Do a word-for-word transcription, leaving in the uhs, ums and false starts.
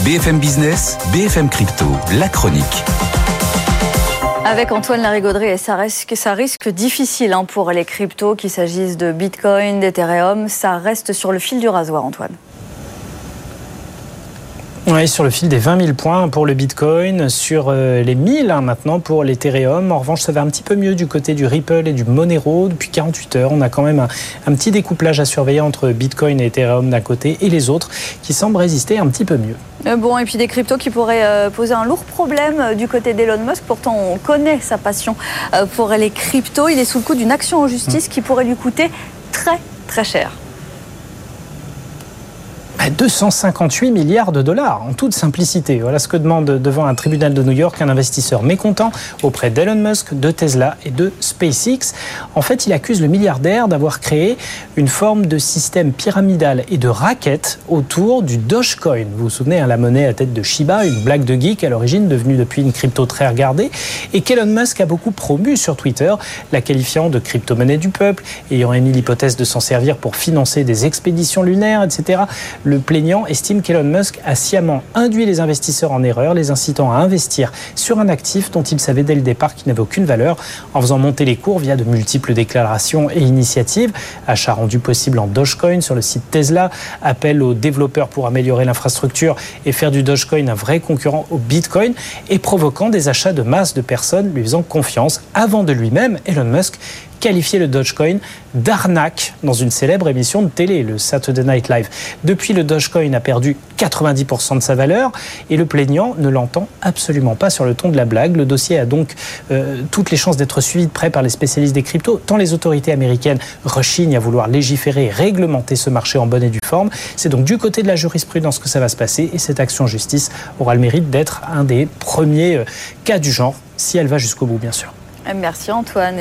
B F M Business, B F M Crypto, la chronique. Avec Antoine Larigauderie, et ça risque, ça risque difficile hein, pour les cryptos, qu'il s'agisse de Bitcoin, d'Ethereum, ça reste sur le fil du rasoir, Antoine. Oui, sur le fil des vingt mille points pour le Bitcoin, sur euh, les mille hein, maintenant pour l'Ethereum. En revanche, ça va un petit peu mieux du côté du Ripple et du Monero. Depuis quarante-huit heures, on a quand même un, un petit découplage à surveiller entre Bitcoin et Ethereum d'un côté et les autres qui semblent résister un petit peu mieux. Euh, bon, et puis des cryptos qui pourraient euh, poser un lourd problème euh, du côté d'Elon Musk. Pourtant, on connaît sa passion euh, pour les cryptos. Il est sous le coup d'une action en justice mmh. qui pourrait lui coûter très, très cher. deux cent cinquante-huit milliards de dollars, en toute simplicité. Voilà ce que demande devant un tribunal de New York un investisseur mécontent auprès d'Elon Musk, de Tesla et de SpaceX. En fait, il accuse le milliardaire d'avoir créé une forme de système pyramidal et de raquette autour du Dogecoin. Vous vous souvenez, hein, la monnaie à tête de Shiba, une blague de geek à l'origine, devenue depuis une crypto très regardée, et qu'Elon Musk a beaucoup promu sur Twitter, la qualifiant de crypto-monnaie du peuple, ayant émis l'hypothèse de s'en servir pour financer des expéditions lunaires, et cetera. Le plaignant estime qu'Elon Musk a sciemment induit les investisseurs en erreur, les incitant à investir sur un actif dont il savait dès le départ qu'il n'avait aucune valeur, en faisant monter les cours via de multiples déclarations et initiatives. Achat rendu possible en Dogecoin sur le site Tesla, appel aux développeurs pour améliorer l'infrastructure et faire du Dogecoin un vrai concurrent au Bitcoin, et provoquant des achats de masse de personnes lui faisant confiance, avant de lui-même, Elon Musk, qualifier le Dogecoin d'arnaque dans une célèbre émission de télé, le Saturday Night Live. Depuis, le Dogecoin a perdu quatre-vingt-dix pour cent de sa valeur et le plaignant ne l'entend absolument pas sur le ton de la blague. Le dossier a donc euh, toutes les chances d'être suivi de près par les spécialistes des cryptos, tant les autorités américaines rechignent à vouloir légiférer et réglementer ce marché en bonne et due forme. C'est donc du côté de la jurisprudence que ça va se passer, et cette action en justice aura le mérite d'être un des premiers cas du genre, si elle va jusqu'au bout, bien sûr. Merci Antoine.